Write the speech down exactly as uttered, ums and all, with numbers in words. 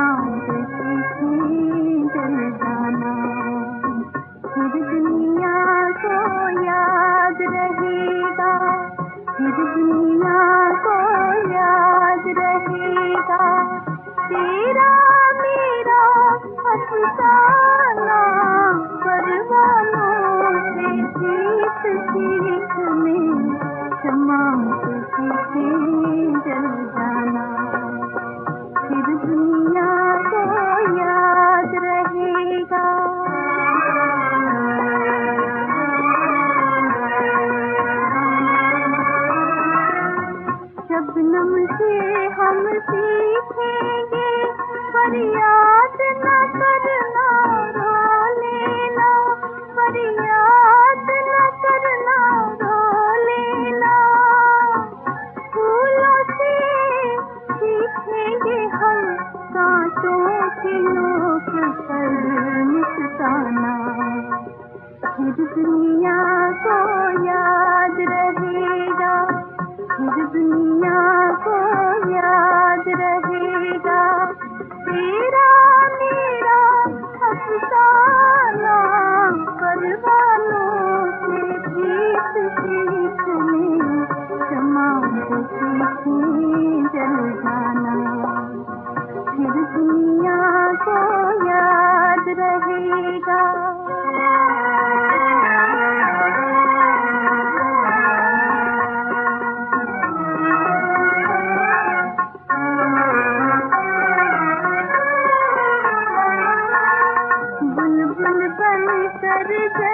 मांग सीखे जल जाना, फिर दुनिया को याद रहेगा, फिर दुनिया को याद रहेगा, तेरा मेरा अफसाना, परवानों से सीख सीख में क्षमा सीखे जल जाना, फिर दुनिया को याद रहेगा। शबनम से हम सीखेंगे फरियाद न करना, रो लेना, फरियाद न करना, रो लेना, फूलों से सीखेंगे हम कांटों की नोक पर मुस्काना, फिर दुनिया को याद रहेगा, फिर दुनिया को याद रहेगा, तेरा मेरा अफसाना, परवानों से गीत गीत में क्षमा सीखे जल जाना, फिर दुनिया को याद रहेगा। बुलबुल बनकर